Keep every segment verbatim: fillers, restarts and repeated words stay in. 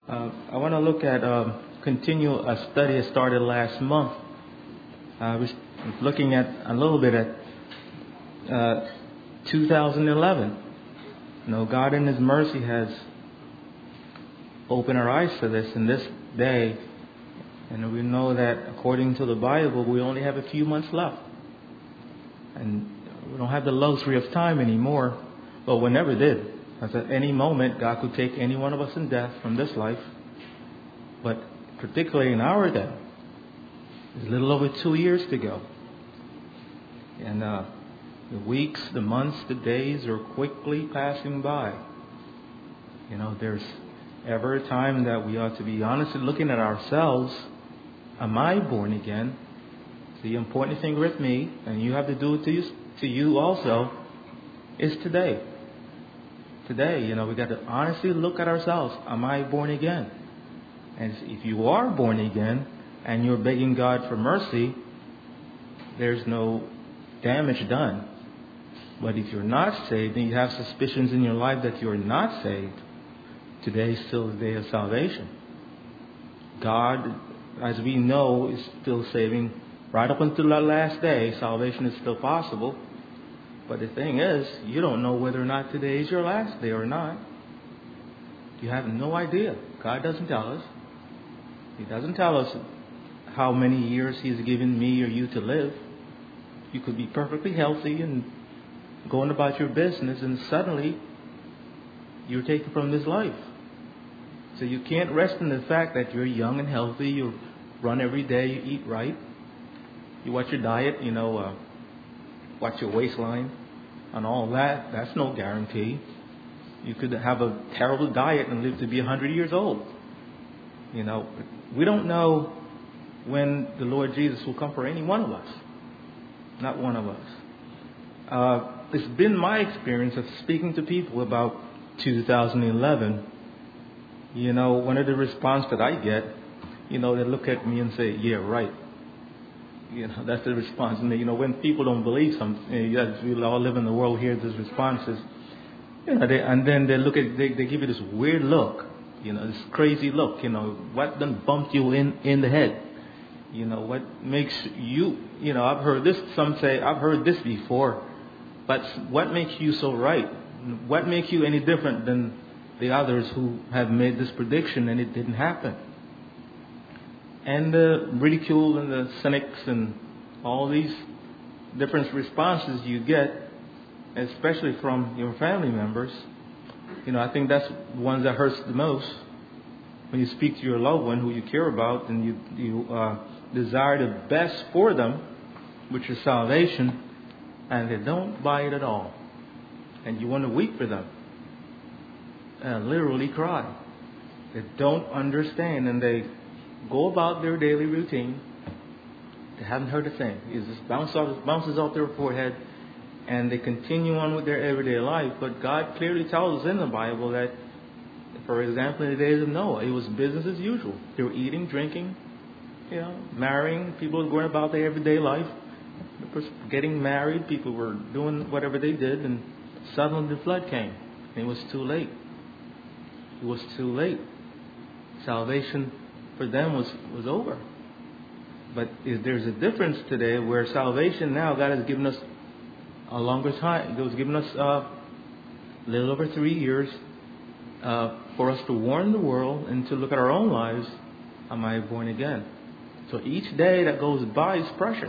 Uh, I want to look at um, continue a study I started last month. I was looking at a little bit at uh, two thousand eleven. You know, God in His mercy has opened our eyes to this in this day, and we know that according to the Bible, we only have a few months left, and we don't have the luxury of time anymore. But we never did. As at any moment, God could take any one of us in death from this life. But particularly in our day, it's a little over two years to go. And uh, the weeks, the months, the days are quickly passing by. You know, there's ever a time that we ought to be honestly looking at ourselves. Am I born again? The important thing with me, and you have to do it to you, to you also, is today. Today, you know, we got to honestly look at ourselves. Am I born again? And if you are born again and you're begging God for mercy, there's no damage done. But if you're not saved and you have suspicions in your life that you're not saved, today is still the day of salvation. God, as we know, is still saving. Right up until that last day, salvation is still possible. But the thing is, you don't know whether or not today is your last day or not. You have no idea. God doesn't tell us. He doesn't tell us how many years He's given me or you to live. You could be perfectly healthy and going about your business, and suddenly you're taken from this life. So you can't rest in the fact that you're young and healthy. You run every day. You eat right. You watch your diet. You know, uh, watch your waistline and all that. That's no guarantee. You could have a terrible diet and live to be one hundred years old. You know, we don't know when the Lord Jesus will come for any one of us. Not one of us. Uh, it's been my experience of speaking to people about two thousand eleven. You know, one of the response that I get, you know, they look at me and say, yeah, right. You know, that's the response. And, you know, when people don't believe something, yes, we all live in the world, hear these responses. You know, they, and then they look at, they, they give you this weird look. You know, this crazy look. You know, what done bumped you in, in the head? You know, what makes you, you know, I've heard this, some say, I've heard this before. But what makes you so right? What makes you any different than the others who have made this prediction and it didn't happen? And the ridicule and the cynics and all these different responses you get, especially from your family members, you know, I think that's the ones that hurts the most. When you speak to your loved one who you care about and you, you uh, desire the best for them, which is salvation, and they don't buy it at all. And you want to weep for them. And literally cry. They don't understand, and they go about their daily routine. They haven't heard a thing. It just bounces off, bounces off their forehead, and they continue on with their everyday life. But God clearly tells us in the Bible that, for example, in the days of Noah, it was business as usual. They were eating, drinking, you know, marrying. People were going about their everyday life. Getting married, people were doing whatever they did, and suddenly the flood came. And it was too late. It was too late. Salvation for them was, was over. But if there's a difference today where salvation now, God has given us a longer time. He was giving us uh, a little over three years uh, for us to warn the world and to look at our own lives. Am I born again? So each day that goes by is precious.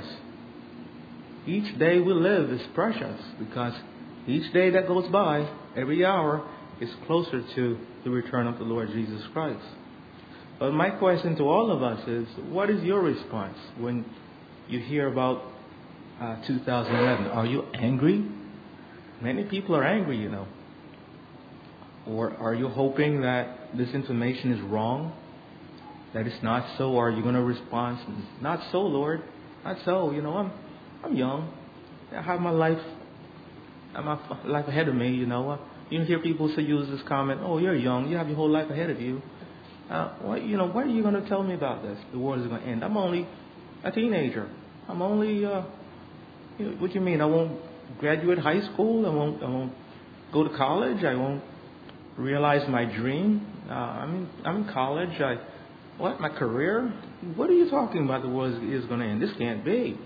Each day we live is precious because each day that goes by, every hour, is closer to the return of the Lord Jesus Christ. But my question to all of us is, what is your response when you hear about uh, two thousand eleven? Are you angry? Many people are angry, you know. Or are you hoping that this information is wrong? That it's not so? Or are you going to respond, not so, Lord, not so. You know, I'm I'm young. I have my life, I have my life ahead of me, you know. You hear people say, use this comment, oh, you're young, you have your whole life ahead of you. Uh, what, you know, what are you going to tell me about this? The world is going to end. I'm only a teenager. I'm only, uh, you know, what do you mean? I won't graduate high school. I won't, I won't go to college. I won't realize my dream. Uh, I'm in, I'm in college. I, what, my career? What are you talking about? The world is, is going to end. This can't be.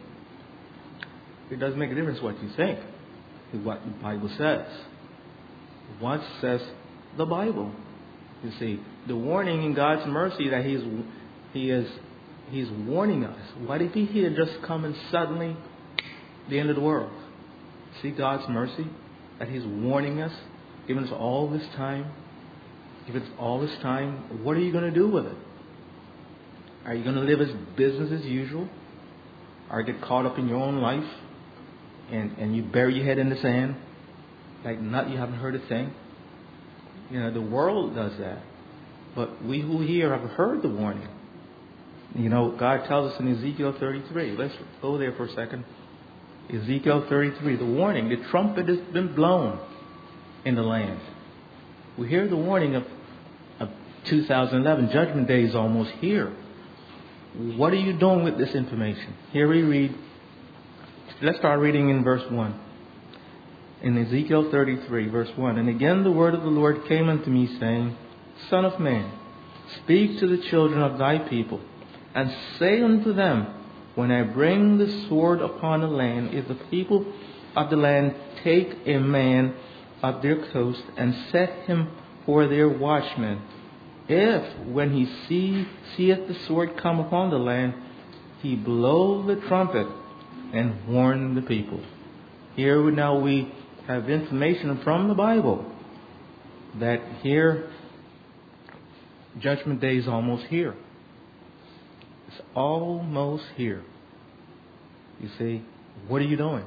It doesn't make a difference what you think. It's what the Bible says. What says the Bible? You see, the warning in God's mercy that He's He is He's warning us. What if He had just come and suddenly the end of the world? See God's mercy that He's warning us, giving us all this time, giving us all this time. What are you going to do with it? Are you going to live as business as usual, or get caught up in your own life and and you bury your head in the sand like not you haven't heard a thing? You know, the world does that. But we who here have heard the warning. You know, God tells us in Ezekiel thirty-three. Let's go there for a second. Ezekiel thirty-three, the warning. The trumpet has been blown in the land. We hear the warning of, of two thousand eleven. Judgment Day is almost here. What are you doing with this information? Here we read. Let's start reading in verse one. In Ezekiel thirty-three, verse one. And again the word of the Lord came unto me, saying, Son of man, speak to the children of thy people, and say unto them, when I bring the sword upon the land, if the people of the land take a man of their coast, and set him for their watchman, if, when he see, seeth the sword come upon the land, he blow the trumpet, and warn the people. Here we now we have information from the Bible that here Judgment Day is almost here. It's almost here. You see, what are you doing?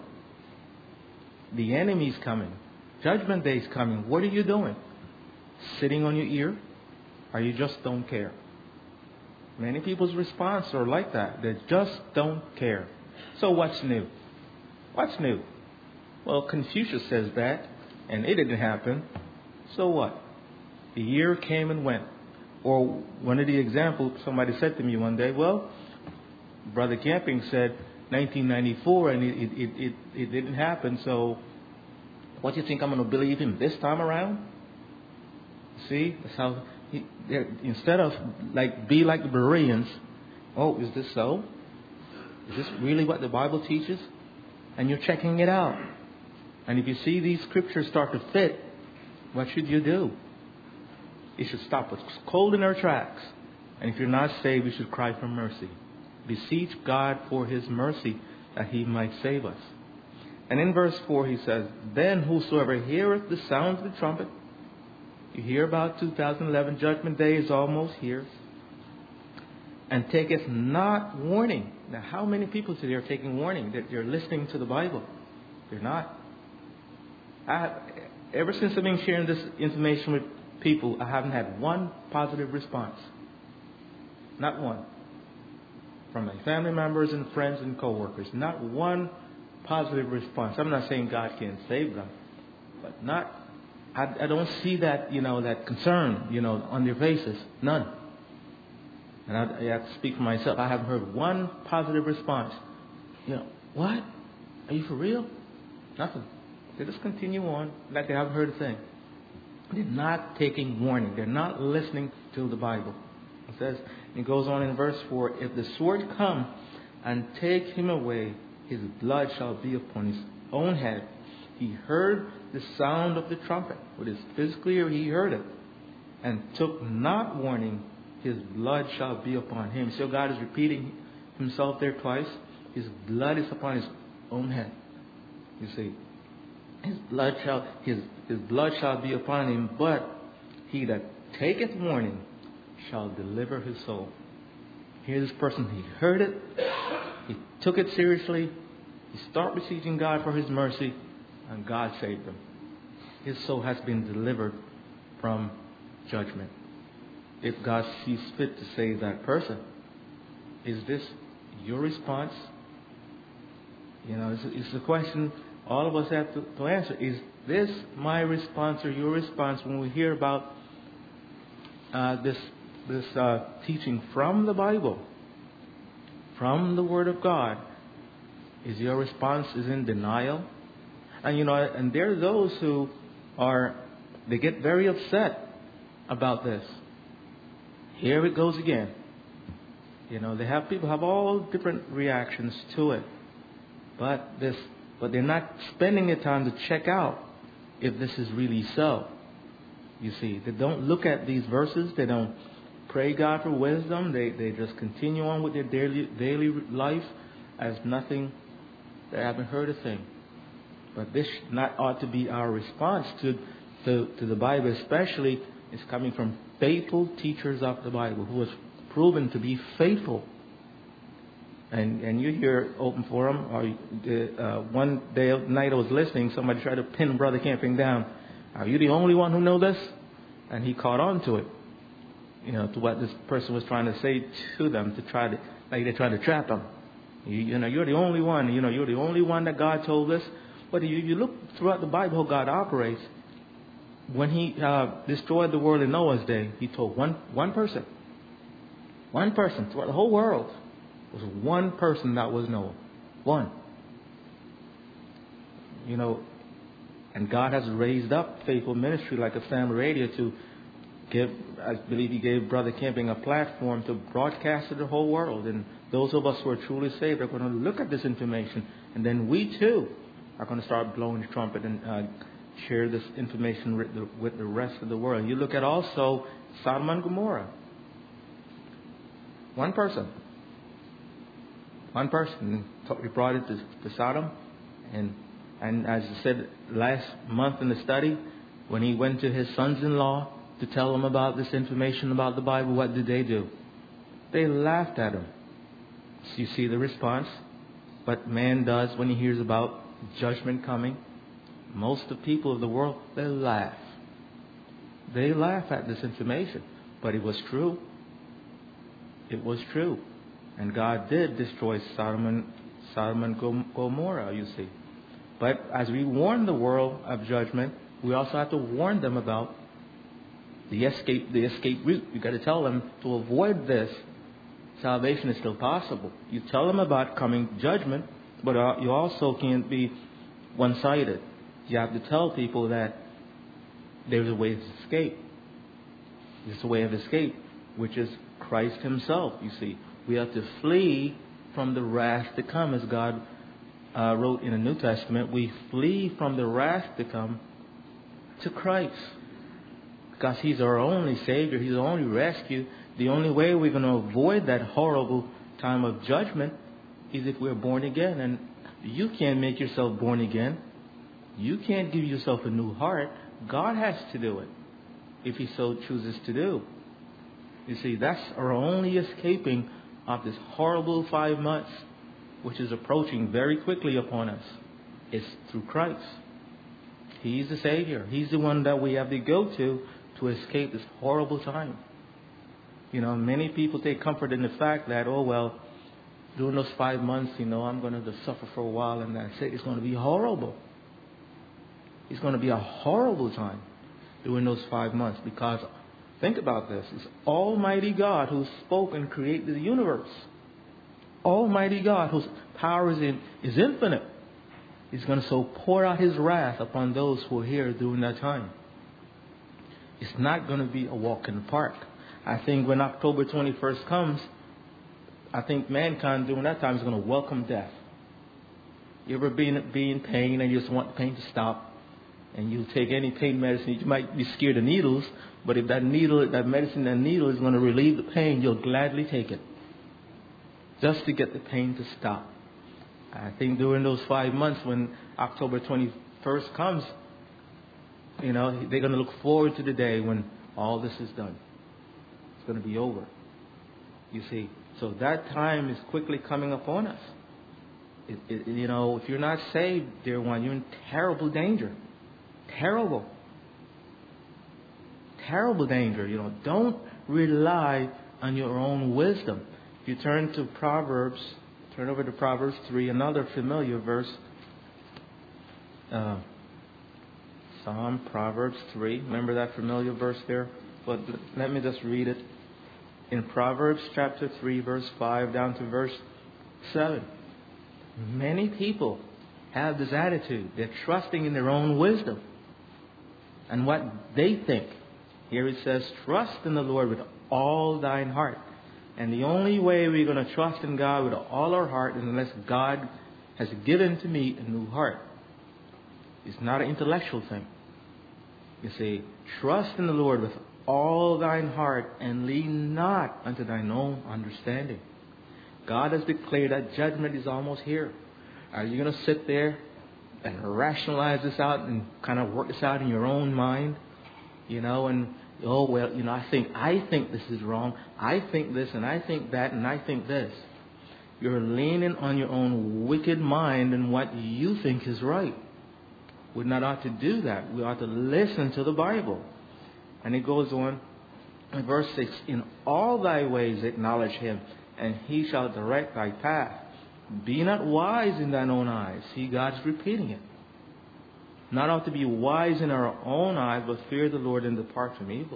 The enemy's coming. Judgment Day is coming. What are you doing? Sitting on your ear? Or you just don't care? Many people's response are like that. They just don't care. So what's new? What's new? Well, Confucius says that, and it didn't happen. So what? The year came and went. Or one of the examples, somebody said to me one day, well, Brother Camping said nineteen ninety-four, and it, it, it, it didn't happen, so what do you think I'm going to believe him this time around? See? That's how he, instead of like be like the Bereans, oh, is this so? Is this really what the Bible teaches? And you're checking it out. And if you see these scriptures start to fit, what should you do? You should stop us cold in our tracks. And if you're not saved, you should cry for mercy. Beseech God for His mercy that He might save us. And in verse four he says, Then whosoever heareth the sound of the trumpet, you hear about two thousand eleven, Judgment Day is almost here, and taketh not warning. Now how many people today are taking warning that you're listening to the Bible? They're not. I, ever since I've been sharing this information with people, I haven't had one positive response. Not one. From my family members and friends and co-workers. Not one positive response. I'm not saying God can't save them. But not, I, I don't see that, you know, that concern, you know, on their faces. None. And I, I have to speak for myself. I haven't heard one positive response. You know, what? Are you for real? Nothing. They just continue on like they haven't heard a thing. They're not taking warning. They're not listening to the Bible. It says, it goes on in verse four, if the sword come and take him away, his blood shall be upon his own head. He heard the sound of the trumpet. With his physical ear he heard it, and took not warning, his blood shall be upon him. So God is repeating himself there twice. His blood is upon his own head. You see, his blood shall his his blood shall be upon him, but he that taketh warning shall deliver his soul. Here's this person, he heard it, he took it seriously, he started beseeching God for His mercy, and God saved him. His soul has been delivered from judgment. If God sees fit to save that person, is this your response? You know, it's, it's a question all of us have to, to answer. Is this my response or your response when we hear about uh, this this uh, teaching from the Bible, from the Word of God? Is your response is in denial? And you know, and there are those who are, they get very upset about this. Here it goes again. You know, they have people have all different reactions to it. But this but they're not spending the time to check out if this is really so. You see, they don't look at these verses, they don't pray God for wisdom, they, they just continue on with their daily daily life as nothing. They haven't heard a thing. But this not ought to be our response to, to, to the Bible, especially it's coming from faithful teachers of the Bible who has proven to be faithful. And and you hear open forum, or uh, one day night I was listening, somebody tried to pin Brother Camping down. Are you the only one who know this? And he caught on to it, you know, to what this person was trying to say to them, to try to, like they're trying to trap them. You, you know, you're the only one. You know, you're the only one that God told us. But you, you look throughout the Bible how God operates. When He uh, destroyed the world in Noah's day, He told one one person, one person throughout the whole world. It was one person that was Noah, one. You know, and God has raised up faithful ministry like a family radio to give. I believe He gave Brother Camping a platform to broadcast to the whole world, and those of us who are truly saved are going to look at this information, and then we too are going to start blowing the trumpet and uh, share this information with the, with the rest of the world. You look at also Sodom and Gomorrah. One person. One person. We brought it to, to Sodom. And, and as I said last month in the study, when he went to his sons-in-law to tell them about this information about the Bible, what did they do? They laughed at him. So you see the response. What man does when he hears about judgment coming. Most of the people of the world, they laugh. They laugh at this information. But it was true. It was true. And God did destroy Sodom and, Sodom and Gomorrah, you see. But as we warn the world of judgment, we also have to warn them about the escape, the escape route. You've got to tell them to avoid this. Salvation is still possible. You tell them about coming judgment, but you also can't be one-sided. You have to tell people that there's a way of escape. There's a way of escape, which is Christ Himself, you see. We have to flee from the wrath to come, as God uh, wrote in the New Testament. We flee from the wrath to come to Christ. Because He's our only Savior. He's our only rescue. The only way we're going to avoid that horrible time of judgment is if we're born again. And you can't make yourself born again. You can't give yourself a new heart. God has to do it, if He so chooses to do. You see, that's our only escaping of this horrible five months, which is approaching very quickly upon us. It's through Christ. He's the Savior. He's the one that we have to go to to escape this horrible time. You know, many people take comfort in the fact that, oh, well, during those five months, you know, I'm going to just suffer for a while and that's it. It's going to be horrible. It's going to be a horrible time during those five months because, think about this, it's Almighty God who spoke and created the universe. Almighty God whose power is, in, is infinite. He's going to so pour out His wrath upon those who are here during that time. It's not going to be a walk in the park. I think when October twenty-first comes, I think mankind during that time is going to welcome death. You ever been, be in pain and you just want the pain to stop? And you take any pain medicine, you might be scared of needles, but if that needle, that medicine, that needle is going to relieve the pain, you'll gladly take it. Just to get the pain to stop. I think during those five months when October twenty-first comes, you know, they're going to look forward to the day when all this is done. It's going to be over. You see, so that time is quickly coming upon us. It, it, you know, if you're not saved, dear one, you're in terrible danger. Terrible. Terrible danger. You know, don't rely on your own wisdom. If you turn to Proverbs, turn over to Proverbs three, another familiar verse. Uh, Psalm, Proverbs three. Remember that familiar verse there? But let me just read it. In Proverbs chapter three, verse five down to verse seven. Many people have this attitude. They're trusting in their own wisdom and what they think Here it says, trust in the Lord with all thine heart. And the only way we're going to trust in God with all our heart is unless God has given to me a new heart. It's not an intellectual thing. You say, trust in the Lord with all thine heart and lean not unto thine own understanding. God has declared that judgment is almost here. Are you going to sit there and rationalize this out and kind of work this out in your own mind? You know, and, oh, well, you know, I think, I think this is wrong. I think this and I think that and I think this. You're leaning on your own wicked mind and what you think is right. We not ought to do that. We ought to listen to the Bible. And it goes on in verse six, in all thy ways acknowledge him, and he shall direct thy path. Be not wise in thine own eyes. See, God's repeating it. Not ought to be wise in our own eyes, but fear the Lord and depart from evil.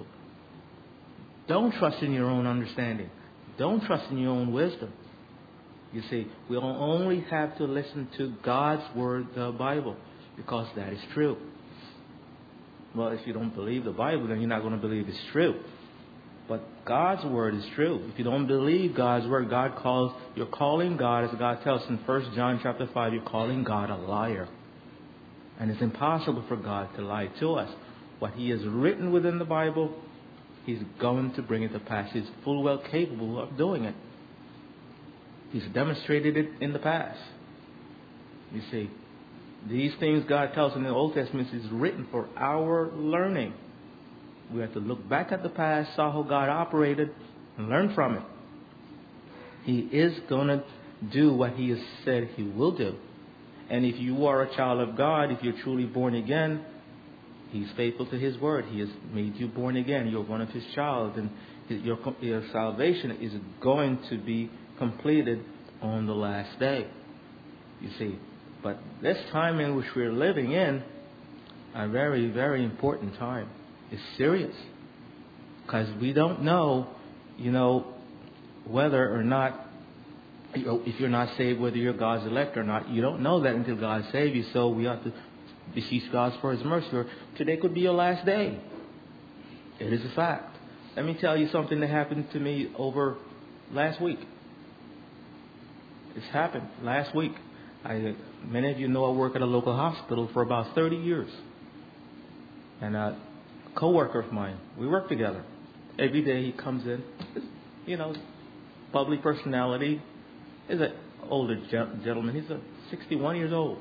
Don't trust in your own understanding. Don't trust in your own wisdom. You see, we'll only have to listen to God's word, the Bible, because that is true. Well, if you don't believe the Bible, then you're not going to believe it's true. But God's word is true. If you don't believe God's word, God calls, you're calling God, as God tells us in First John chapter five, you're calling God a liar. And it's impossible for God to lie to us. What He has written within the Bible, He's going to bring it to pass. He's full well capable of doing it. He's demonstrated it in the past. You see, these things God tells us in the Old Testament is written for our learning. We have to look back at the past, saw how God operated, and learn from it. He is going to do what He has said He will do. And if you are a child of God, if you're truly born again, He's faithful to His word. He has made you born again. You're one of His child. And your, your salvation is going to be completed on the last day. You see. But this time in which we're living in, a very, very important time. It's serious. Because we don't know, you know, whether or not, you know, if you're not saved, whether you're God's elect or not. You don't know that until God saves you. So we have to beseech God for His mercy. Or today could be your last day. It is a fact. Let me tell you something that happened to me over last week. It's happened last week. I, many of you know I work at a local hospital for about thirty years. And a co-worker of mine, we work together. Every day he comes in, you know, public personality. He's an older gentleman. He's a sixty-one years old.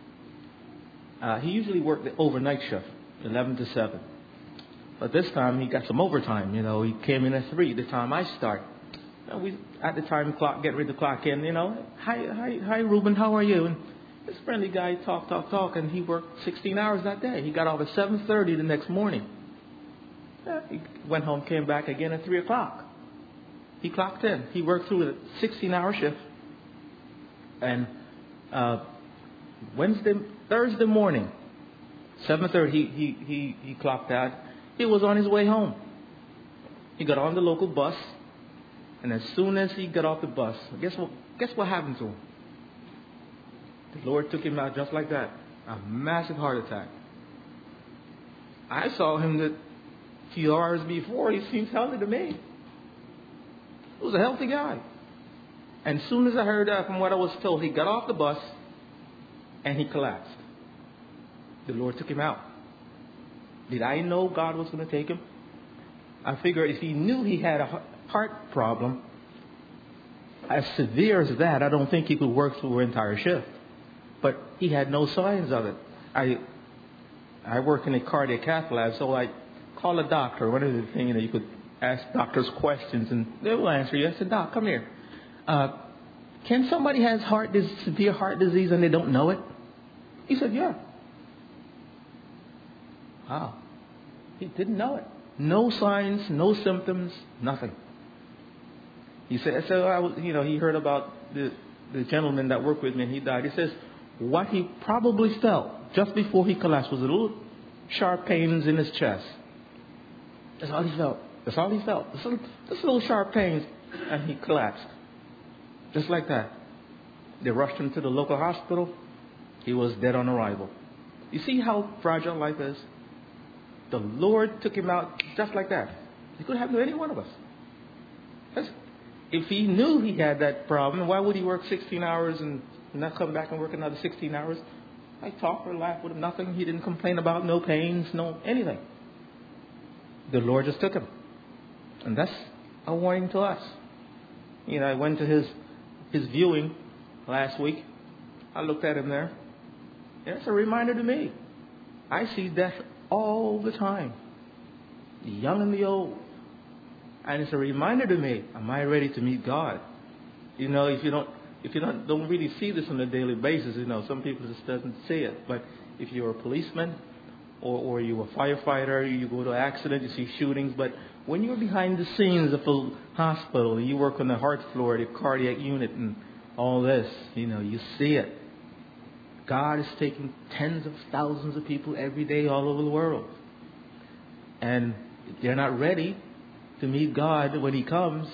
Uh, he usually worked the overnight shift, eleven to seven. But this time he got some overtime. You know, he came in at three, the time I start. And we, at the time clock, get ready to clock in, you know. Hi, hi, hi, Reuben, how are you? And this friendly guy talk, talk, talk, and he worked sixteen hours that day. He got off at seven thirty the next morning. Yeah, he went home, came back again at three o'clock. He clocked in. He worked through a sixteen-hour shift. And uh, Wednesday, Thursday morning, seven thirty, he, he, he, he clocked out. He was on his way home. He got on the local bus. And as soon as he got off the bus, guess what, guess what happened to him? The Lord took him out just like that. A massive heart attack. I saw him the few hours before. He seems healthy to me. He was a healthy guy. And as soon as I heard that from what I was told, he got off the bus and he collapsed. The Lord took him out. Did I know God was going to take him? I figured if He knew he had a heart problem as severe as that, I don't think he could work through an entire shift. But he had no signs of it. I I work in a cardiac cath lab, so I call a doctor. One of the things, you know, you could ask doctors questions and they will answer you. I said, Doc, come here. Uh, can somebody has heart dis- severe heart disease and they don't know it? He said, yeah. Wow. He didn't know it. No signs, no symptoms, nothing. He said, so I was, you know, he heard about the, the gentleman that worked with me and he died. He says, what he probably felt just before he collapsed was a little sharp pains in his chest. That's all he felt. That's all he felt. Just little, just little sharp pains. And he collapsed. Just like that. They rushed him to the local hospital. He was dead on arrival. You see how fragile life is? The Lord took him out just like that. It could happen to any one of us. That's, if he knew he had that problem, why would he work sixteen hours and not come back and work another sixteen hours? I talked or laughed with him, nothing. He didn't complain about no pains, no anything. The Lord just took him. And that's a warning to us. You know, I went to his his viewing last week. I looked at him there. And it's a reminder to me. I see death all the time. The young and the old. And it's a reminder to me, am I ready to meet God? You know, if you don't if you don't don't really see this on a daily basis, you know, some people just doesn't see it. But if you're a policeman or, or you're a firefighter, you go to an accident, you see shootings, but when you're behind the scenes of a hospital, you work on the heart floor, the cardiac unit and all this, you know, you see it. God is taking tens of thousands of people every day all over the world. And they're not ready to meet God when He comes.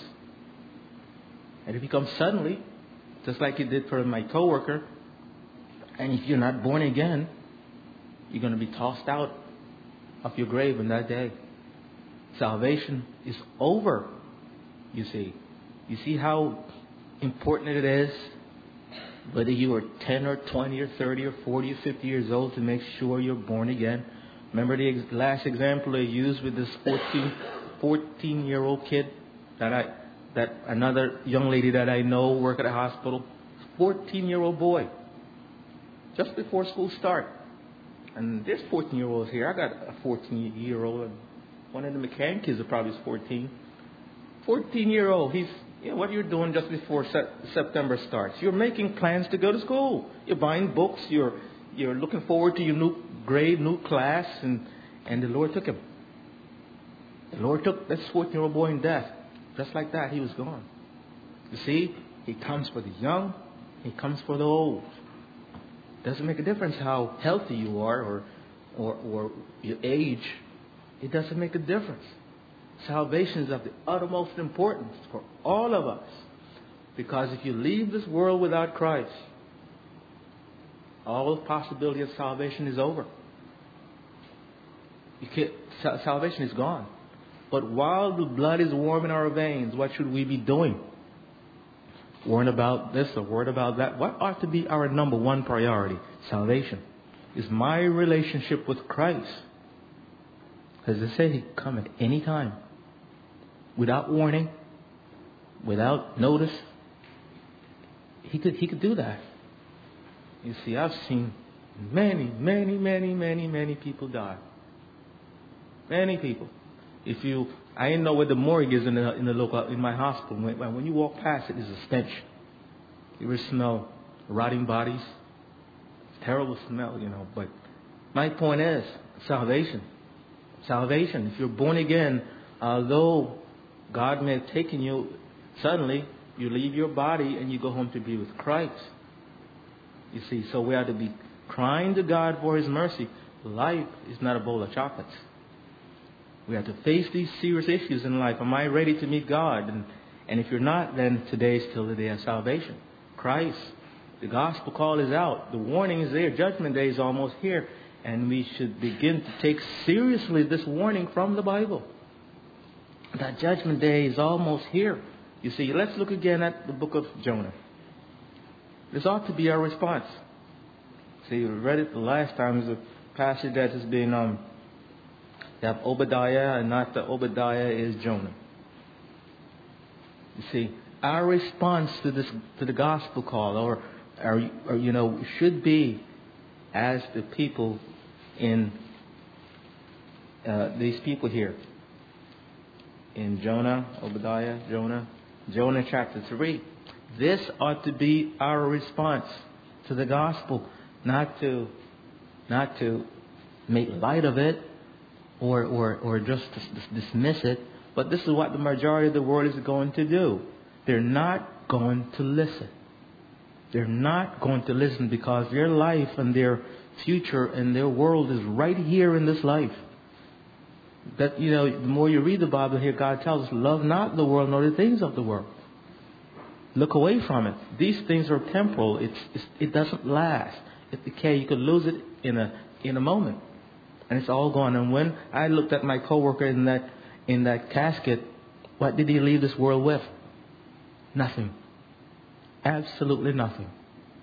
And if He comes suddenly, just like He did for my coworker, and if you're not born again, you're going to be tossed out of your grave on that day. Salvation is over, you see. You see how important it is, whether you are ten or twenty or thirty or forty or fifty years old, to make sure you're born again. Remember the ex- last example I used with this fourteen-year-old kid that I, that another young lady that I know work at a hospital. fourteen-year-old boy, just before school start. And there's fourteen-year-olds here. I got a fourteen-year-old. One of the McCann kids are probably fourteen. fourteen-year-old. He's, you know, what you're doing just before se- September starts. You're making plans to go to school. You're buying books. You're you're looking forward to your new grade, new class, and and the Lord took him. The Lord took this fourteen-year-old boy in death. Just like that, he was gone. You see, He comes for the young. He comes for the old. Doesn't make a difference how healthy you are or or, or your age. It doesn't make a difference. Salvation is of the uttermost importance for all of us. Because if you leave this world without Christ, all possibility of salvation is over. You can't, salvation is gone. But while the blood is warm in our veins, what should we be doing? Worrying about this or worrying about that? What ought to be our number one priority? Salvation. Is my relationship with Christ. As they say, He can come at any time. Without warning. Without notice. He could, he could do that. You see, I've seen many, many, many, many, many people die. Many people. If you, I didn't know where the morgue is in the in the local in my hospital. When, when you walk past it, it's a stench. You will smell rotting bodies. Terrible smell, you know. But my point is salvation. Salvation. If you're born again, although God may have taken you suddenly, you leave your body and you go home to be with Christ. You see, so we have to be crying to God for His mercy. Life is not a bowl of chocolates. We have to face these serious issues in life. Am I ready to meet God? And, and if you're not, then today is still the day of salvation. Christ, the gospel call is out. The warning is there. Judgment day is almost here. And we should begin to take seriously this warning from the Bible. That judgment day is almost here. You see, let's look again at the book of Jonah. This ought to be our response. See, we read it the last time. It's a passage that has been, um, you have Obadiah, and not the Obadiah is Jonah. You see, our response to this, to the gospel call, or, or, or you know, should be as the people in uh, these people here in Jonah, Obadiah, Jonah, Jonah chapter three. This ought to be our response to the gospel, not to not to make light of it or or or just dismiss it. But this is what the majority of the world is going to do. They're not going to listen. They're not going to listen because their life and their future and their world is right here in this life. That, you know, the more you read the Bible here, God tells us, love not the world nor the things of the world. Look away from it. These things are temporal. It's, it's, it doesn't last. It decay. You could lose it in a in a moment. And it's all gone. And when I looked at my coworker in that in that casket, what did he leave this world with? Nothing. Absolutely nothing.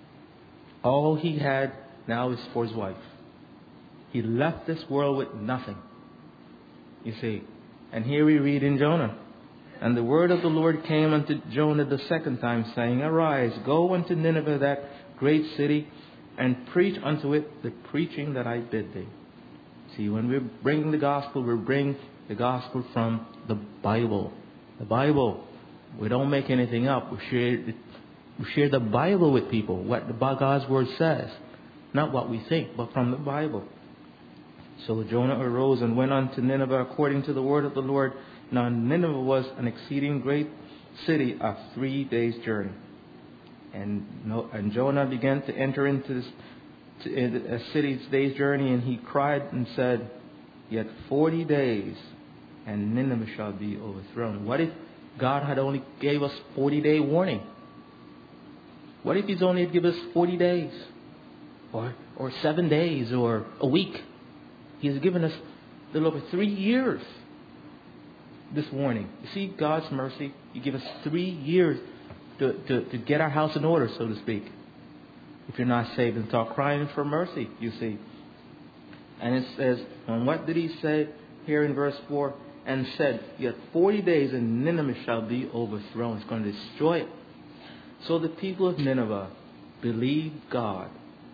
All he had now is for his wife. He left this world with nothing. You see. And here we read in Jonah. And the word of the Lord came unto Jonah the second time, saying, Arise, go unto Nineveh, that great city, and preach unto it the preaching that I bid thee. See, when we're bringing the gospel, we're bringing the gospel from the Bible. The Bible. We don't make anything up. We share, we share the Bible with people, what the God's word says. Not what we think, but from the Bible. So Jonah arose and went unto Nineveh according to the word of the Lord. Now Nineveh was an exceeding great city of three days' journey. And, and Jonah began to enter into this to a city's day's journey, and he cried and said, Yet forty days, and Nineveh shall be overthrown. What if God had only gave us forty-day warning? What if He's only give us forty days? Or, or seven days, or a week? He's given us a little over three years this warning. You see God's mercy? He give us three years to, to, to get our house in order, so to speak. If you're not saved, and start crying for mercy, you see. And it says, and what did he say here in verse four? And said, Yet forty days and Nineveh shall be overthrown. It's going to destroy it. So the people of Nineveh believed God.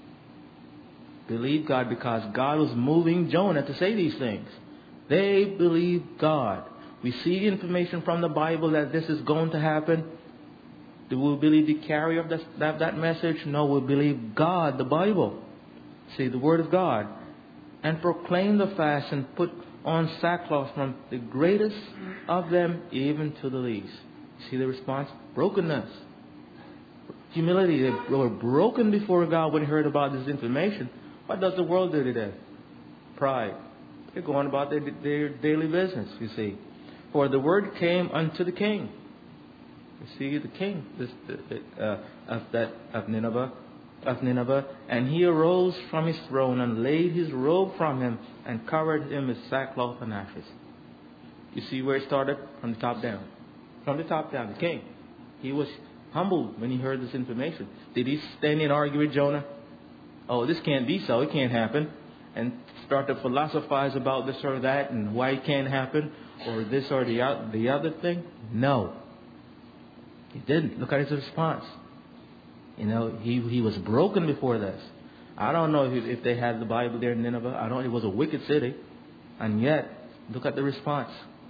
Believed God because God was moving Jonah to say these things. They believed God. We see information from the Bible that this is going to happen. Do we believe the carrier of that, that, that message? No, we believe God, the Bible. See, the Word of God. And proclaim the fast and put on sackcloth from the greatest of them even to the least. See the response? Brokenness. Humility. They were broken before God when they heard about this information. What does the world do today? Pride. They're going about their, their daily business, you see. For the word came unto the king. You see, the king this, uh, of that of Nineveh, of Nineveh, and he arose from his throne and laid his robe from him and covered him with sackcloth and ashes. You see where it started? From the top down. From the top down, the king. He was humbled when he heard this information. Did he stand and argue with Jonah? Oh, this can't be so. It can't happen. And start to philosophize about this or that and why it can't happen or this or the, the other thing? No. He didn't. Look at his response. You know, he he was broken before this. I don't know if, if they had the Bible there in Nineveh. I don't. It was a wicked city. And yet, look at the response.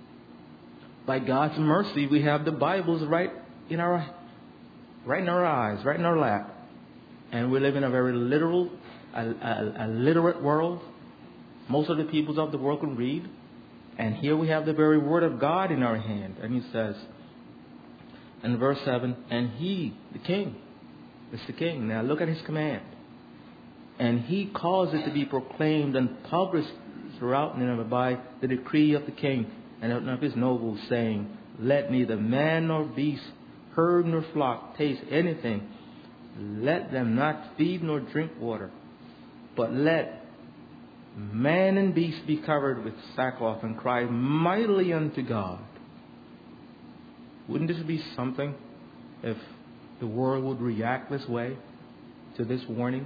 By God's mercy, we have the Bibles right in our right in our eyes, right in our lap. And we live in a very literal, a, a, a literate world. Most of the peoples of the world can read. And here we have the very Word of God in our hand. And he says, in verse seven, and he, the king, is the king. Now look at his command. And he caused it to be proclaimed and published throughout Nineveh by the decree of the king and of his nobles, saying, Let neither man nor beast, herd nor flock taste anything. Let them not feed nor drink water, but let man and beast be covered with sackcloth and cry mightily unto God. Wouldn't this be something if the world would react this way to this warning?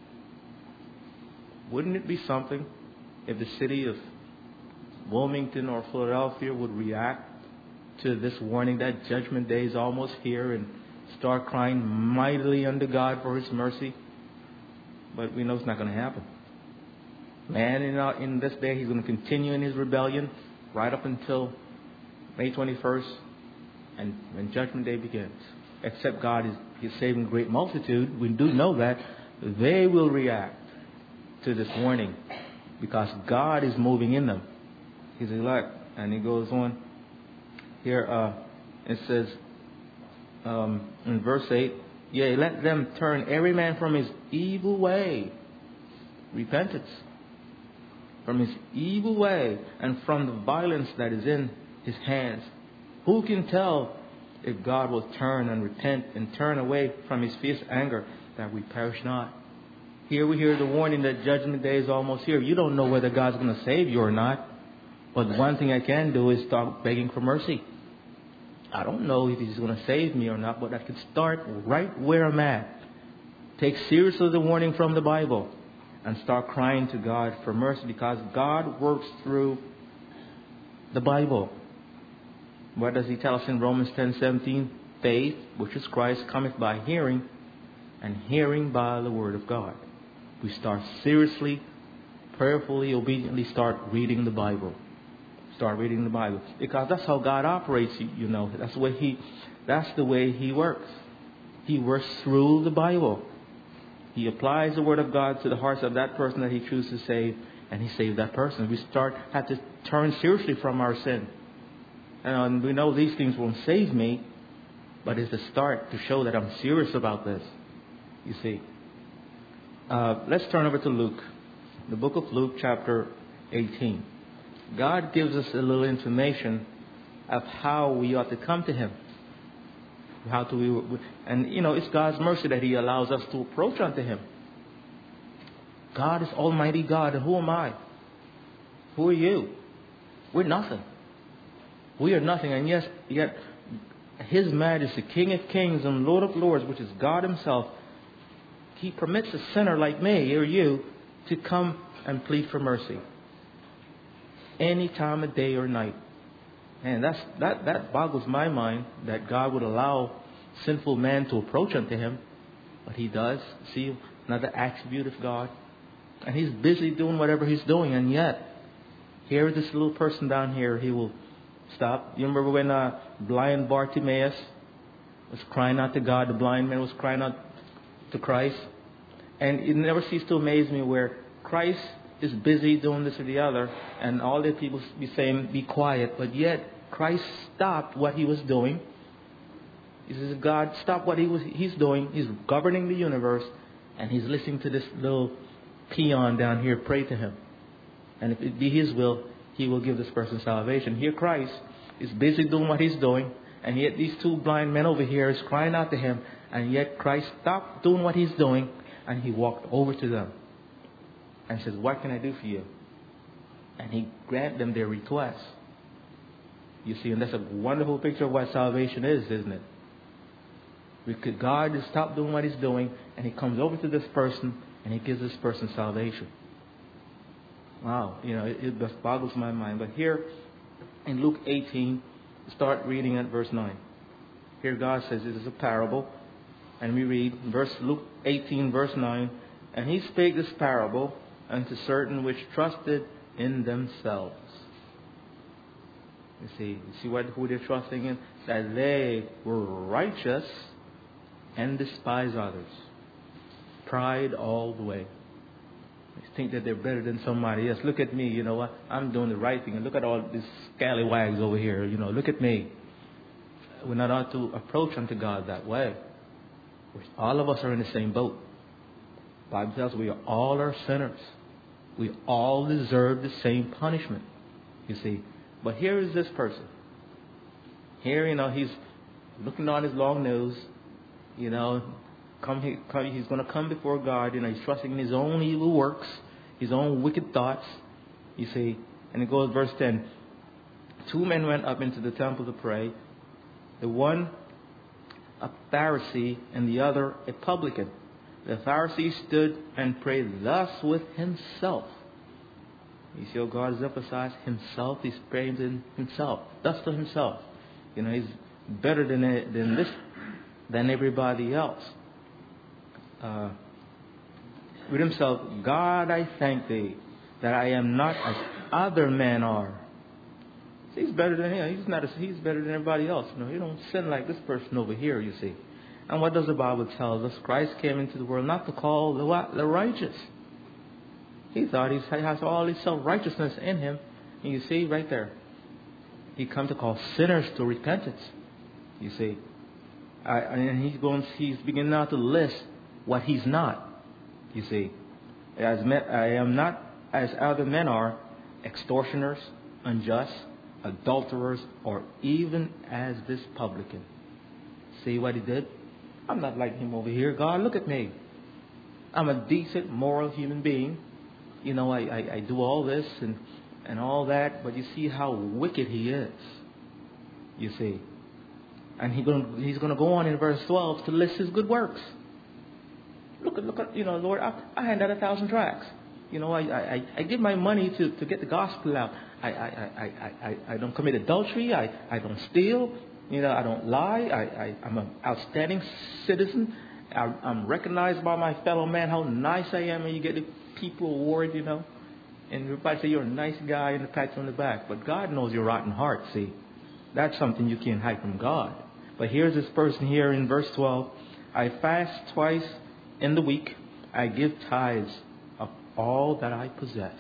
Wouldn't it be something if the city of Wilmington or Philadelphia would react to this warning that judgment day is almost here and start crying mightily unto God for His mercy? But we know it's not going to happen. Man, in, our, in this day, he's going to continue in his rebellion right up until May twenty-first, and when Judgment Day begins. Except God is, is saving a great multitude. We do know that. They will react to this warning because God is moving in them. His elect. And he goes on here. Uh, it says um, in verse eight, Yea, let them turn every man from his evil way. Repentance. From his evil way and from the violence that is in his hands. Who can tell if God will turn and repent and turn away from his fierce anger that we perish not? Here we hear the warning that judgment day is almost here. You don't know whether God's going to save you or not. But one thing I can do is start begging for mercy. I don't know if He's going to save me or not, but I can start right where I'm at. Take seriously the warning from the Bible and start crying to God for mercy, because God works through the Bible. What does He tell us in Romans ten seventeen? Faith, which is Christ, cometh by hearing, and hearing by the Word of God. We start seriously, prayerfully, obediently start reading the Bible. Start reading the Bible, because that's how God operates. You know, that's the way He, that's the way He works. He works through the Bible. He applies the Word of God to the hearts of that person that He chooses to save, and He saves that person. We start have to turn seriously from our sin, and we know these things won't save me, but it's a start to show that I'm serious about this. You see. Uh, let's turn over to Luke, the book of Luke, chapter eighteen. God gives us a little information of how we ought to come to Him. How do we? And you know, it's God's mercy that He allows us to approach unto Him. God is Almighty God, and who am I? Who are you? We're nothing. We are nothing, and yes, yet His Majesty, King of Kings and Lord of Lords, which is God Himself, He permits a sinner like me or you to come and plead for mercy any time of day or night. And that's that that boggles my mind, that God would allow sinful man to approach unto Him. But He does. See, another attribute of God. And He's busy doing whatever He's doing, and yet here this little person down here, He will stop. You remember when uh, blind Bartimaeus was crying out to God? The blind man was crying out to Christ. And it never ceased to amaze me where Christ is busy doing this or the other, and all the people be saying, be quiet. But yet Christ stopped what He was doing. He says, God, stop what he was, He's doing. He's governing the universe, and He's listening to this little peon down here pray to Him. And if it be His will, He will give this person salvation. Here Christ is busy doing what He's doing, and yet these two blind men over here is crying out to Him, and yet Christ stopped doing what He's doing, and He walked over to them and says, what can I do for you? And He granted them their request. You see, and that's a wonderful picture of what salvation is, isn't it? Because God has stopped doing what He's doing, and He comes over to this person, and He gives this person salvation. Wow, you know, it, it just boggles my mind. But here in Luke eighteen, start reading at verse nine. Here God says it is a parable. And we read verse Luke eighteen, verse nine. And He spake this parable unto certain which trusted in themselves. You see, you see what who they're trusting in? That they were righteous and despise others. Pride all the way. They think that they're better than somebody else. Look at me, you know what? I'm doing the right thing. And look at all these scallywags over here. You know, look at me. We're not ought to approach unto God that way. All of us are in the same boat. The Bible tells us we are all are sinners. We all deserve the same punishment. You see. But here is this person. Here, you know, he's looking on his long nose. You know, come, he, come, he's going to come before God. You know, he's trusting in his own evil works, his own wicked thoughts. You see. And it goes verse ten. Two men went up into the temple to pray. The one a Pharisee and the other a publican. The Pharisee stood and prayed thus with himself. You see how God has emphasized himself. He's praying to himself. Thus to himself. You know, he's better than than this, than everybody else. Uh, with himself, God, I thank Thee that I am not as other men are. He's better than him. He's not. A, he's better than everybody else. You know, you don't sin like this person over here. You see. And what does the Bible tell us? Christ came into the world not to call the what? The righteous. He thought he has all his self-righteousness in him. And you see right there. He come to call sinners to repentance. You see. I, and he's going. He's beginning now to list what he's not. You see. As men, I am not as other men are, extortioners, unjust, adulterers, or even as this publican. See what he did? I'm not like him over here. God, look at me. I'm a decent, moral human being. You know, I, I, I do all this and, and all that, but you see how wicked he is. You see. And he going he's going to go on in verse twelve to list his good works. Look at, look at, you know, Lord, I, I hand out a thousand tracts. You know, I, I, I give my money to, to get the gospel out. I, I, I, I, I, I don't commit adultery. I, I don't steal. You know, I don't lie. I, I, I'm an outstanding citizen. I, I'm recognized by my fellow man how nice I am, and you get the people award, you know. And everybody say you're a nice guy and a pat you on the back. But God knows your rotten heart, see. That's something you can't hide from God. But here's this person here in verse twelve. I fast twice in the week. I give tithes of all that I possess.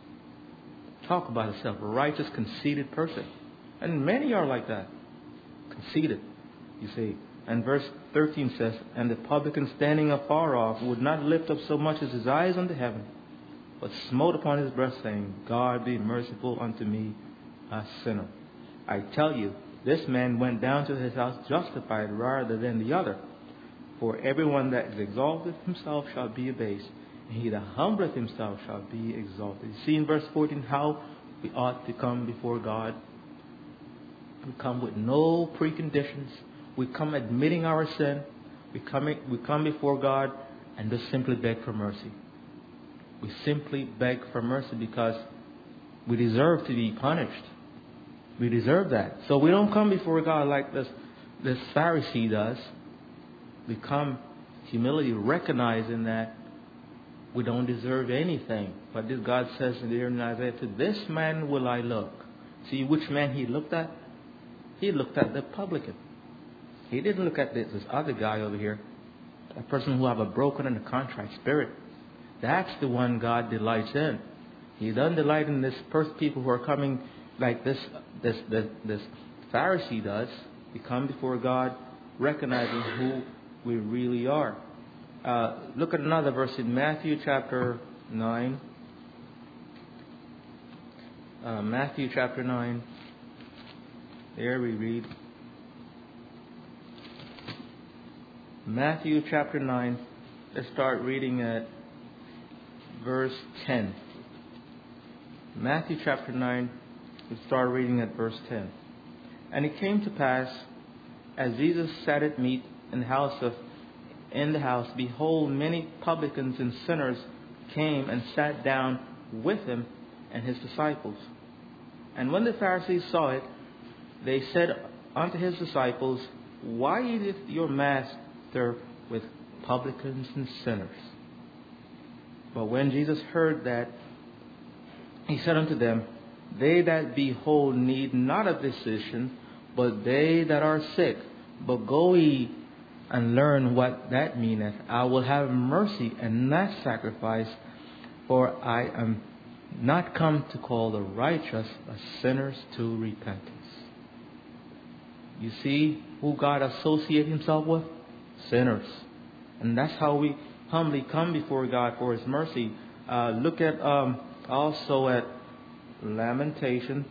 Talk about a self-righteous, conceited person. And many are like that. Conceited, you see. And verse thirteen says, and the publican standing afar off would not lift up so much as his eyes unto heaven, but smote upon his breast, saying, God be merciful unto me, a sinner. I tell you, this man went down to his house justified rather than the other. For everyone that is exalted himself shall be abased, and he that humbleth himself shall be exalted. You see in verse fourteen how we ought to come before God. We come with no preconditions. We come admitting our sin. We come, we come before God and just simply beg for mercy. We simply beg for mercy because we deserve to be punished. We deserve that. So we don't come before God like this, this Pharisee does. We come humility, recognizing that we don't deserve anything. But this God says there in Isaiah, to this man will I look. See which man he looked at? He looked at the publican. He didn't look at this, this other guy over here. A person who have a broken and a contrite spirit. That's the one God delights in. He doesn't delight in this first people who are coming like this, this, this, this Pharisee does. We come before God recognizing who we really are. Uh, look at another verse in Matthew chapter nine. Uh, Matthew chapter nine. There we read. Matthew chapter nine. Let's start reading at verse ten. Matthew chapter nine. Let's start reading at verse ten. And it came to pass, as Jesus sat at meat in the house of in the house, behold, many publicans and sinners came and sat down with him and his disciples. And when the Pharisees saw it, they said unto his disciples, why eateth your master with publicans and sinners? But when Jesus heard that, he said unto them, they that be whole need not a physician, but they that are sick. But go ye and learn what that meaneth. I will have mercy and not sacrifice, for I am not come to call the righteous, but sinners to repentance. You see who God associates himself with? Sinners. And that's how we humbly come before God for his mercy. Uh, look at um, also at Lamentation.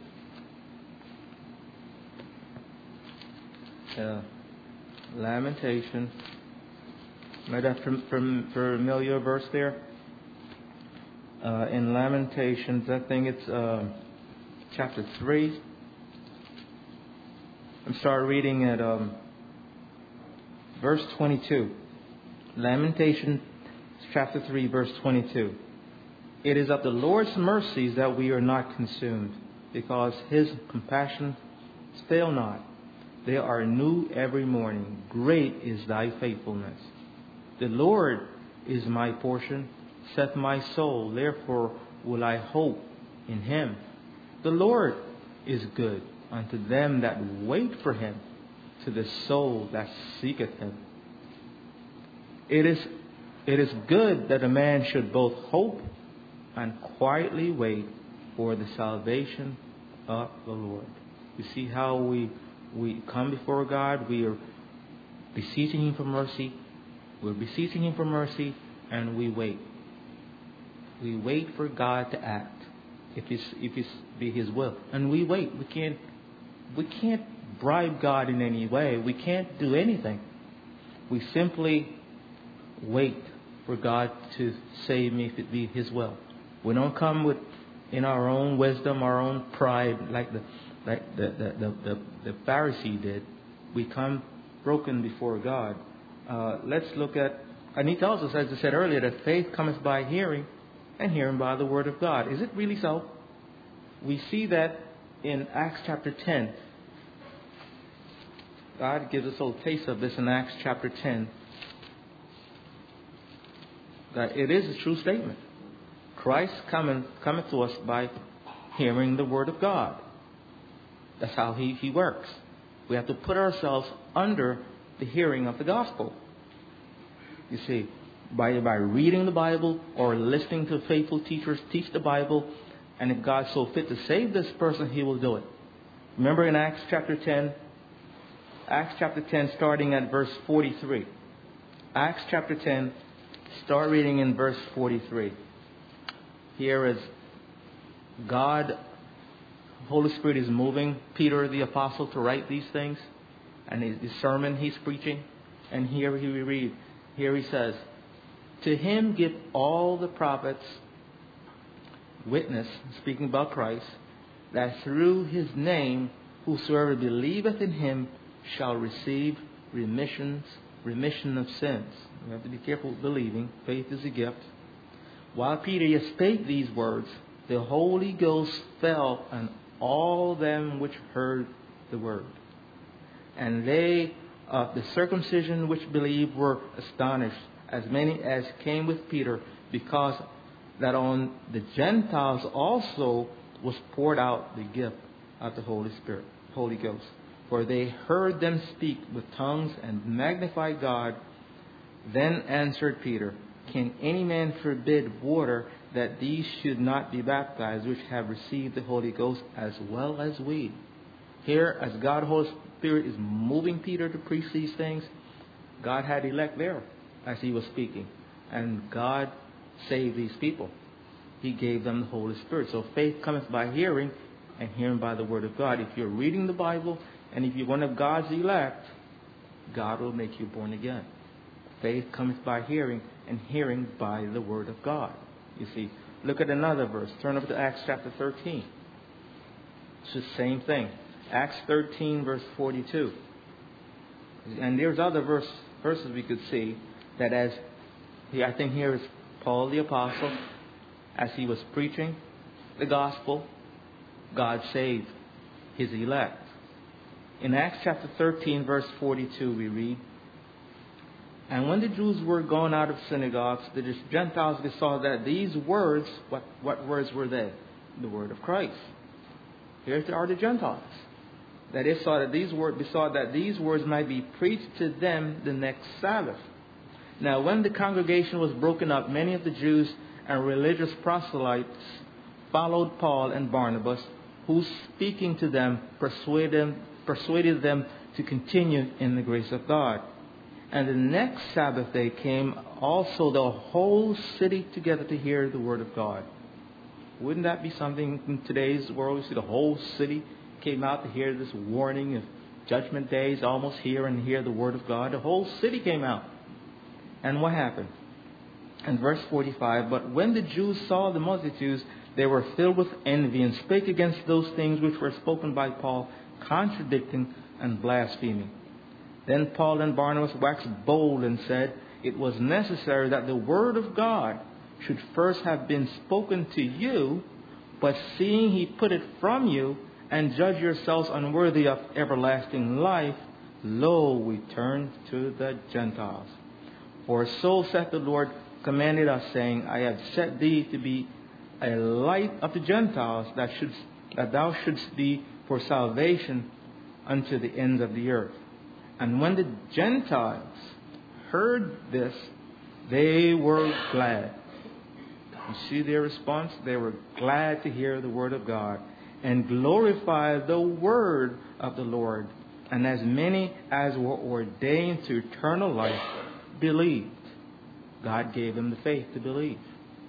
Uh, Lamentation. Might have fam- fam- familiar verse there. Uh, in Lamentations, I think it's uh, chapter three. I'm start reading at um, verse twenty-two. Lamentation chapter three, verse twenty-two. It is of the Lord's mercies that we are not consumed, because his compassions fail not. They are new every morning. Great is thy faithfulness. The Lord is my portion, saith my soul. Therefore will I hope in him. The Lord is good unto them that wait for him, to the soul that seeketh him. It is, it is good that a man should both hope and quietly wait for the salvation of the Lord. You see how we we come before God. We are beseeching him for mercy. We're beseeching him for mercy, and we wait. We wait for God to act, if it's if it's be his will, and we wait. We can't we can't bribe God in any way. We can't do anything. We simply wait for God to save me if it be His will. We don't come with in our own wisdom, our own pride, like the like the the the, the, the Pharisee did. We come broken before God. Uh, let's look at, and He tells us, as I said earlier, that faith cometh by hearing, and hearing by the word of God. Is it really so? We see that in Acts chapter ten. God gives us a little taste of this in Acts chapter ten. That it is a true statement. Christ coming, cometh to us by hearing the word of God. That's how he, he works. We have to put ourselves under the hearing of the gospel. You see, by, by reading the Bible or listening to faithful teachers teach the Bible, and if God's so fit to save this person, He will do it. Remember in Acts chapter ten, Acts chapter ten, starting at verse forty-three. Acts chapter ten, start reading in verse forty-three. Here is God, Holy Spirit is moving Peter the apostle to write these things, and his, his sermon he's preaching. And here we read, here he says, "To Him give all the prophets witness," speaking about Christ, "that through His name whosoever believeth in Him shall receive remissions, remission of sins." We have to be careful with believing. Faith is a gift. While Peter yet spake these words, the Holy Ghost fell on all them which heard the word. And they of the circumcision which believed were astonished, as many as came with Peter, because that on the Gentiles also was poured out the gift of the Holy Spirit, Holy Ghost. For they heard them speak with tongues and magnify God. Then answered Peter, "Can any man forbid water that these should not be baptized, which have received the Holy Ghost as well as we?" Here, as God, Holy Spirit, is moving Peter to preach these things, God had elect there as He was speaking. And God saved these people. He gave them the Holy Spirit. So faith cometh by hearing, and hearing by the word of God. If you're reading the Bible, and if you're one of God's elect, God will make you born again. Faith cometh by hearing, and hearing by the word of God. You see, look at another verse. Turn over to Acts chapter thirteen. It's the same thing. Acts thirteen, verse forty-two. And there's other verse, verses we could see that as, I think here is Paul the Apostle, as he was preaching the gospel, God saved His elect. In Acts chapter thirteen, verse forty-two, we read, "And when the Jews were gone out of synagogues, the Gentiles they saw that these words," what, what words were they? The word of Christ. Here are the Gentiles. That they saw that these words, they saw that these words might be preached to them the next Sabbath. Now, when the congregation was broken up, many of the Jews and religious proselytes followed Paul and Barnabas, who, speaking to them, persuaded them, persuaded them to continue in the grace of God. And the next Sabbath day came also the whole city together to hear the word of God. Wouldn't that be something in today's world? You see, the whole city came out to hear this warning of judgment days, almost here, and hear the word of God. The whole city came out. And what happened? In verse forty-five, "But when the Jews saw the multitudes, they were filled with envy, and spake against those things which were spoken by Paul, contradicting and blaspheming. Then Paul and Barnabas waxed bold and said, It was necessary that the word of God should first have been spoken to you, but seeing He put it from you, and judge yourselves unworthy of everlasting life, lo, we turn to the Gentiles. For so saith the Lord, commanded us, saying, I have set thee to be a light of the Gentiles, that should that thou shouldst be for salvation unto the ends of the earth. And when the Gentiles heard this, they were glad." You see their response? They were glad to hear the word of God and glorify the word of the Lord. And as many as were ordained to eternal life believed. God gave them the faith to believe.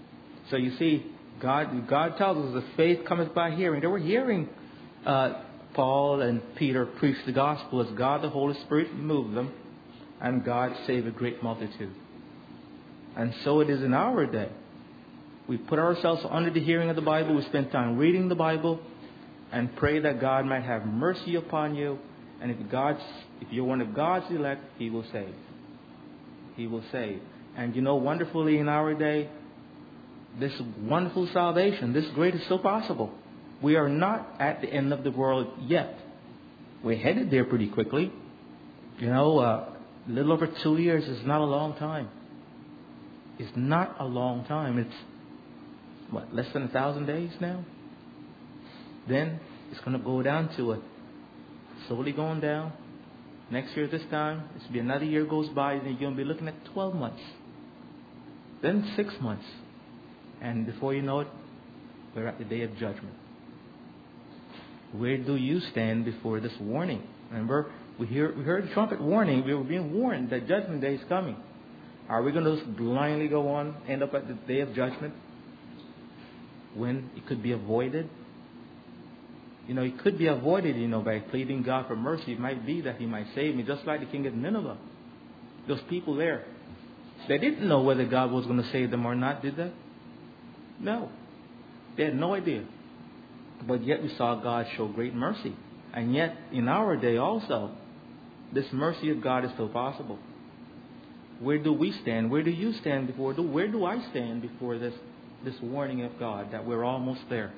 So you see, God God tells us that faith cometh by hearing. They were hearing uh, Paul and Peter preach the gospel as God the Holy Spirit moved them, and God saved a great multitude. And so it is in our day. We put ourselves under the hearing of the Bible. We spend time reading the Bible and pray that God might have mercy upon you. And if God's, if you're one of God's elect, He will save. He will save. And you know, wonderfully in our day, this wonderful salvation, this grace is still possible. We are not at the end of the world yet. We're headed there pretty quickly. You know, uh, a little over two years is not a long time. It's not a long time. It's, what, less than a thousand days now? Then it's going to go down to it. Slowly going down. Next year this time, it's be another year goes by, and you're going to be looking at twelve months. Then six months. And before you know it, we're at the day of judgment. Where do you stand before this warning? Remember, we hear we heard the trumpet warning. We were being warned that judgment day is coming. Are we going to just blindly go on, end up at the day of judgment when it could be avoided? You know, it could be avoided, you know, by pleading God for mercy. It might be that He might save me, just like the king of Nineveh. Those people there, they didn't know whether God was going to save them or not, did they? No. They had no idea. But yet we saw God show great mercy. And yet, in our day also, this mercy of God is still possible. Where do we stand? Where do you stand before? Where do I stand before this, this warning of God that we're almost there?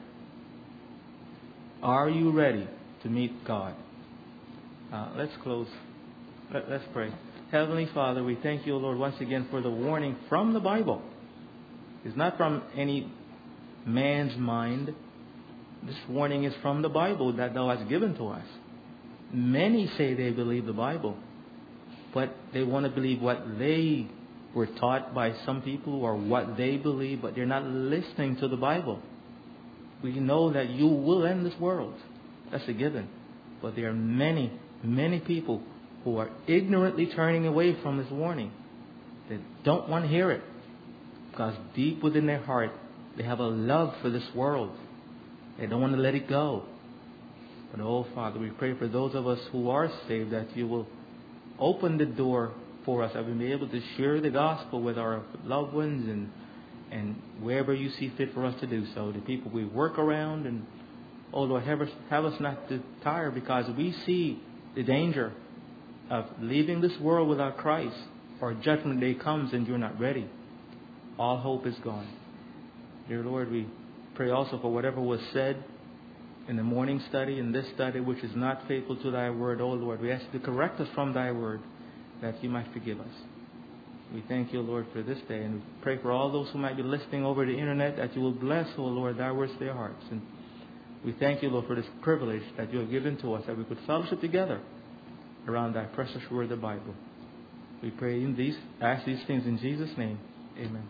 Are you ready to meet God? Uh, let's close. Let, let's pray. Heavenly Father, we thank you, Lord, once again for the warning from the Bible. It's not from any man's mind. This warning is from the Bible that Thou hast given to us. Many say they believe the Bible, but they want to believe what they were taught by some people or what they believe, but they're not listening to the Bible. We know that you will end this world. That's a given. But there are many, many people who are ignorantly turning away from this warning. They don't want to hear it. Because deep within their heart, they have a love for this world. They don't want to let it go. But, oh, Father, we pray for those of us who are saved that you will open the door for us, that we may be able to share the gospel with our loved ones and and wherever you see fit for us to do so. The people we work around, and, oh, Lord, have us, have us not to tire, because we see the danger of leaving this world without Christ, or judgment day comes and you're not ready. All hope is gone. Dear Lord, we pray also for whatever was said in the morning study, in this study, which is not faithful to Thy word. Oh, Lord, we ask you to correct us from Thy word, that you might forgive us. We thank you, Lord, for this day, and we pray for all those who might be listening over the internet, that you will bless, oh Lord, Thy words to their hearts. And we thank you, Lord, for this privilege that you have given to us, that we could fellowship together around Thy precious word, the Bible. We pray in these, ask these things in Jesus' name. Amen.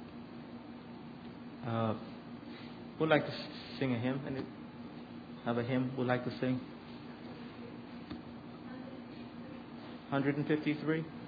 Uh, would like to sing a hymn? And have a hymn would like to sing? one fifty-three.